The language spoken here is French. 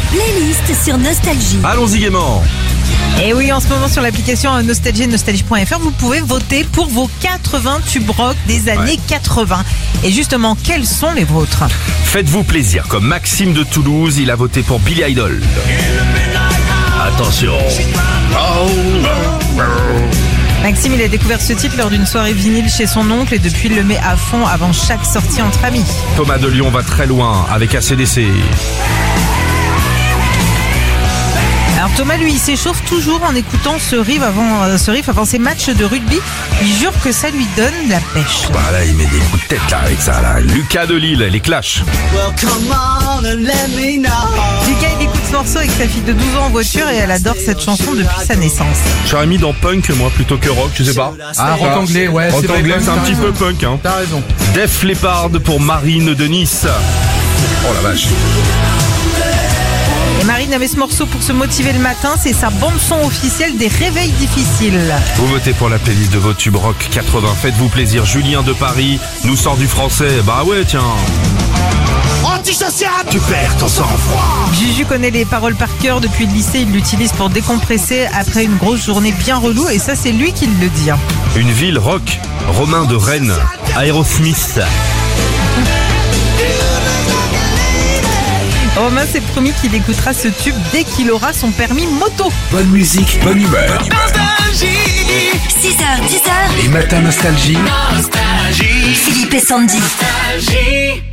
playlist sur Nostalgie. Allons-y gaiement. Et oui, en ce moment sur l'application Nostalgie, nostalgie.fr, vous pouvez voter pour vos 80 tubes rock des années 80. Et justement, quels sont les vôtres? Faites-vous plaisir, comme Maxime de Toulouse, il a voté pour Billy Idol. Attention. Maxime, il a découvert ce titre lors d'une soirée vinyle chez son oncle et depuis il le met à fond avant chaque sortie entre amis. Thomas de Lyon va très loin avec AC/DC. Alors Thomas, lui, il s'échauffe toujours en écoutant ce riff avant ses matchs de rugby. Il jure que ça lui donne la pêche. Bah là, il met des coups de tête là avec ça là. Lucas de Lille, les Clash. Lucas, il écoute ce morceau avec sa fille de 12 ans en voiture et elle adore cette chanson depuis sa naissance. J'aurais mis dans punk moi plutôt que rock, je sais pas. Ah, rock anglais, ouais. Rock anglais, c'est un petit peu punk hein. T'as raison. Def Leppard pour Marine de Nice. Oh la vache. Et Marine avait ce morceau pour se motiver le matin, c'est sa bande-son officielle des réveils difficiles. Vous votez pour la playlist de vos tubes rock 80. Faites-vous plaisir. Julien de Paris nous sort du français. Bah ouais, tiens. Antisocial, tu perds ton sang-froid. Juju connaît les paroles par cœur depuis le lycée, il l'utilise pour décompresser après une grosse journée bien relou et ça c'est lui qui le dit. Une ville rock, Romain de Rennes, Aerosmith. Romain s'est promis qu'il écoutera ce tube dès qu'il aura son permis moto. Bonne musique, bonne humeur. 6h, 10h, Les matins nostalgie. Philippe et Sandy.